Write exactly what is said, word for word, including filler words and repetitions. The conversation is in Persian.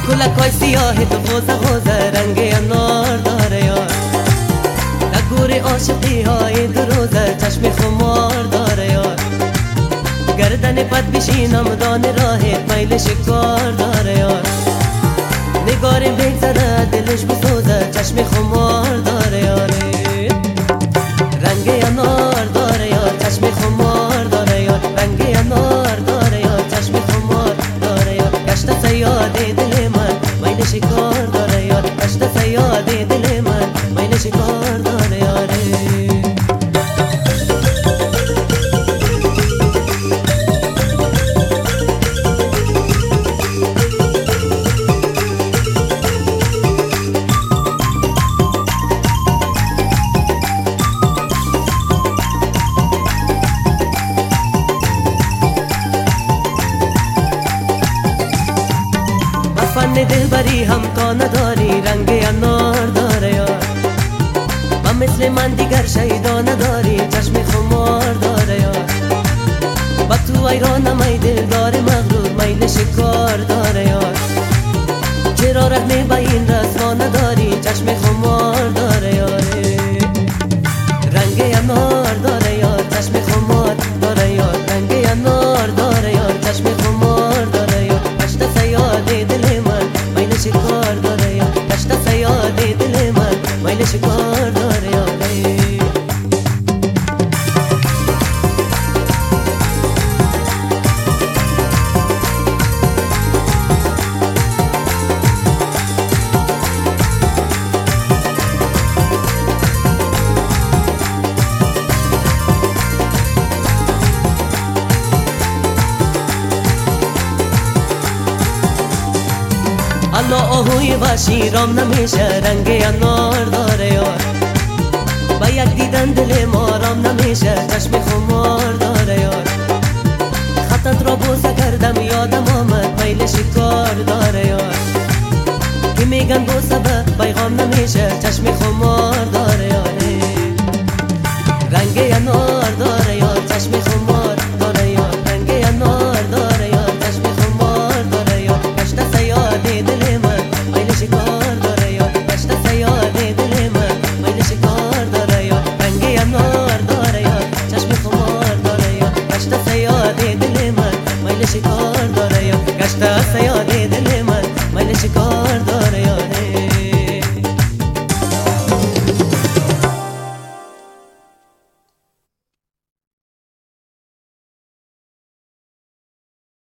کلکای سیاه تو خوزه خوزه رنگ انار داره یار. نگور عاشقی های دو روزه چشم خمار داره یار. گردن پد بشینم دان راهت میل شکار داره یار. نگار بگذره دلش بسوزه چشم خمار داره یار. رنگ انار داره یار چشم خمار داره یار. رنگ انار داره یار چشم خمار داره یار. گشت سیاده دل من میل شکار داره یار. گشت سیاده دل من میل شکار داره یار. فن دلبری هم تا نداری رنگ انار داره یار. و مثل من دیگر شیدا نداری چشم خمار داره یار. با تو ایران می دل داره مغرور میل شکار داره یار. چرا رحم با این رسوا نداری چشم خمار داره یار. رنگ انار داره یار چشم خمار داره یار. رنگ انار داره یار چشم خمار داره یار. گشت سیاده دل من میل شکار داره یار. گشت سیاده دل من میل شکار داره یار. الله آهوی وحشی رام نمیشه رنگ انار داره یار. با یک دیدن دل ما رام نمیشه چشم خمار داره یار. خطت را بوسه کردم یادم آمد میل شکار داره یار. که میگن بوسه به پیغام نمیشه چشم خمار